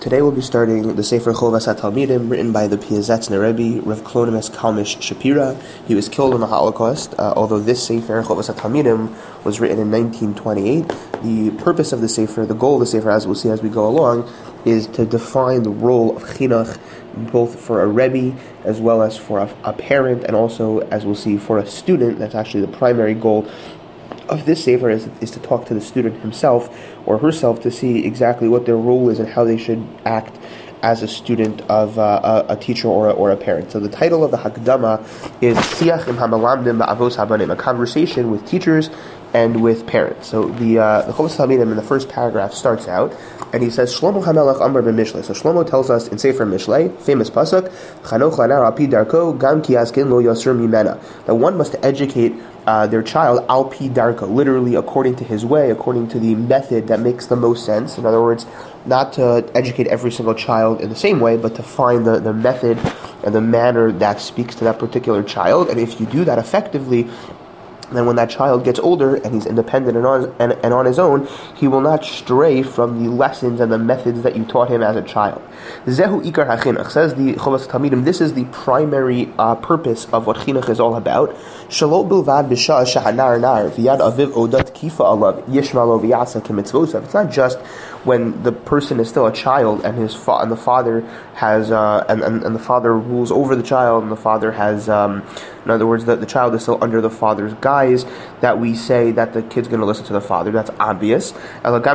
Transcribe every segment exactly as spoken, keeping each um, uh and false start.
Today we'll be starting the Sefer Chovas HaTalmidim, written by the Piazetzner Rebbe, Rav Klonimus Kalmish Shapira. He was killed in the Holocaust, uh, although this Sefer Chovas HaTalmidim was written in nineteen twenty-eight. The purpose of the Sefer, the goal of the Sefer, as we'll see as we go along, is to define the role of Chinuch, both for a Rebbe as well as for a, a parent, and also, as we'll see, for a student. That's actually the primary goal of this Sefer, is, is to talk to the student himself or herself to see exactly what their role is and how they should act as a student of uh, a, a teacher or a, or a parent. So the title of the Hakdama is Siach im Hamalamdim Ba'avos Habanim, a conversation with teachers and with parents. So the uh, the Chovas HaTalmidim in the first paragraph starts out, and he says, Shlomo HaMelech Amar b'Mishlei. So Shlomo tells us in Sefer Mishlei, famous pasuk, Chanoch lanar al pi darko, gam ki askin lo yasur mimena, that one must educate uh, their child al pi darko, literally according to his way, according to the method that makes the most sense. In other words, not to educate every single child in the same way, but to find the, the method and the manner that speaks to that particular child. And if you do that effectively, then when that child gets older and he's independent and on, and, and on his own, he will not stray from the lessons and the methods that you taught him as a child. Zehu ikar hachinuch, says the Chovas HaTalmidim, this is the primary uh, purpose of what chinuch is all about. Shalo bilvad b'shah shahanar nar v'yad aviv odat kifa alav yishmalo v'yasa k'mitzvosav. It's not just when the person is still a child and his fa- and the father has uh, and, and and the father rules over the child, and the father has um, in other words, that the child is still under the father's guise, that we say that the kid's going to listen to the father. That's obvious. But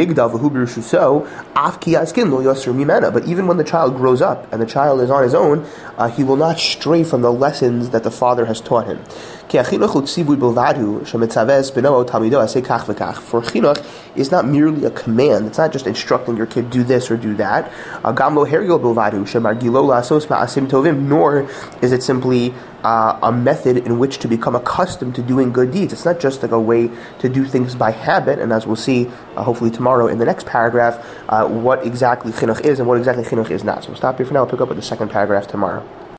even when the child grows up and the child is on his own, uh, he will not stray from the lessons that the father has taught him. For chinuch is not merely a command. It's not just instructing your kid, do this or do that. Nor is it simply uh, a method in which to become accustomed to doing good deeds. It's not just like a way to do things by habit. And as we'll see, uh, hopefully tomorrow in the next paragraph, uh, what exactly chinuch is and what exactly chinuch is not. So we'll stop here for now. We'll pick up with the second paragraph tomorrow.